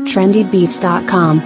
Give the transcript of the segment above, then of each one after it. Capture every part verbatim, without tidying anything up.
trendy beats dot com.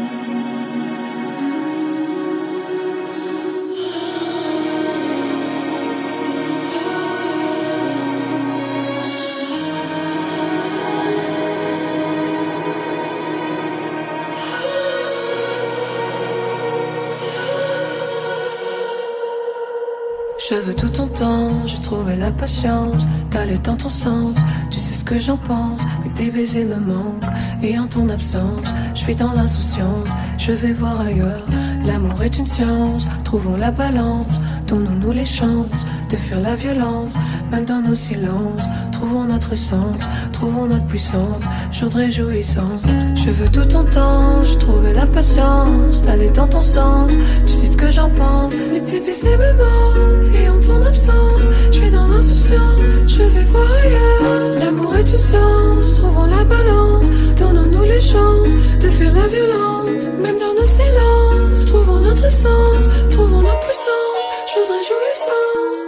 Je veux tout ton temps, j'ai trouvé la patience d'aller dans ton sens, tu sais ce que j'en pense, mais tes baisers me manquent, et en ton absence, je suis dans l'insouciance, je vais voir ailleurs, l'amour est une science, trouvons la balance, donnons-nous les chances de fuir la violence, même dans nos silences, trouvons notre essence, trouvons notre puissance, jour de réjouissance, je veux tout ton temps, j'ai trouvé la patience d'aller dans ton sens, tu sais ce que j'en pense, mais tes baisers me manquent, et en ton absence, je suis dans l'insouciance, je vais voir ailleurs. L'amour est une science, trouvons la balance, donnons-nous les chances de fuir la violence, même dans nos silences, trouvons notre essence, trouvons notre puissance, jour de réjouissance.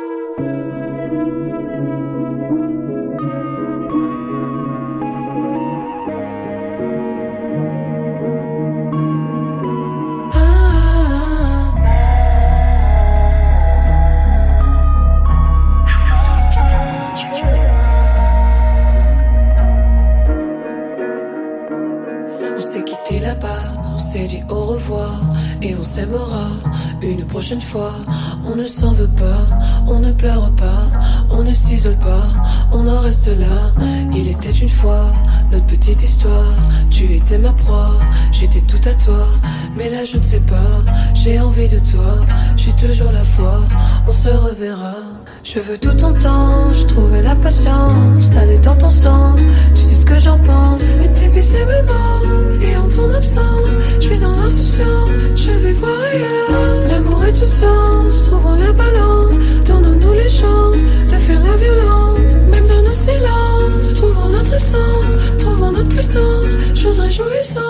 On s'est dit au revoir et on s'aimera une prochaine fois. On ne s'en veut pas, on ne pleure pas, on ne s'isole pas, on en reste là. Il était une fois notre petite histoire. Tu étais ma proie, j'étais tout à toi. Mais là je ne sais pas, j'ai envie de toi. J'ai toujours la foi, on se reverra. Je veux tout ton temps, j'ai trouvé la patience d'aller dans ton sens. Tu sais ce que j'en pense, mais tes baisers me manquent, et en ton absence, je suis dans l'insouciance, je vais voir ailleurs. L'amour est une science, trouvons la balance, donnons-nous les chances de fuir la violence, même dans nos silences, trouvons notre essence, trouvons notre puissance, jour de réjouissance.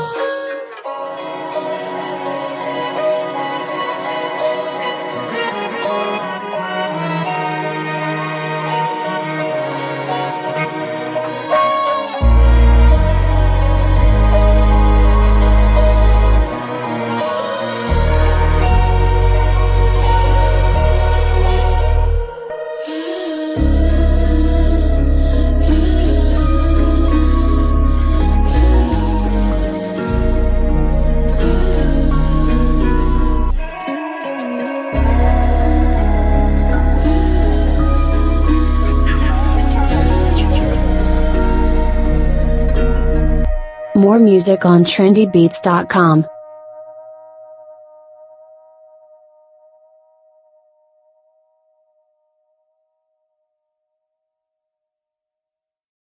More music on trendy beats dot com.